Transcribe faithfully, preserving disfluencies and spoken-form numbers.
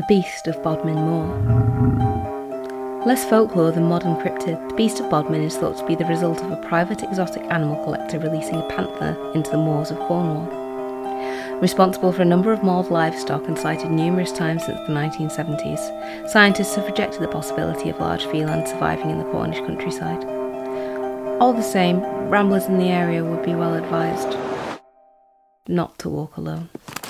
the Beast of Bodmin Moor. Less folklore than modern cryptid, the Beast of Bodmin is thought to be the result of a private exotic animal collector releasing a panther into the moors of Cornwall. Responsible for a number of mauled livestock and sighted numerous times since the nineteen seventies, scientists have rejected the possibility of large felines surviving in the Cornish countryside. All the same, ramblers in the area would be well advised not to walk alone.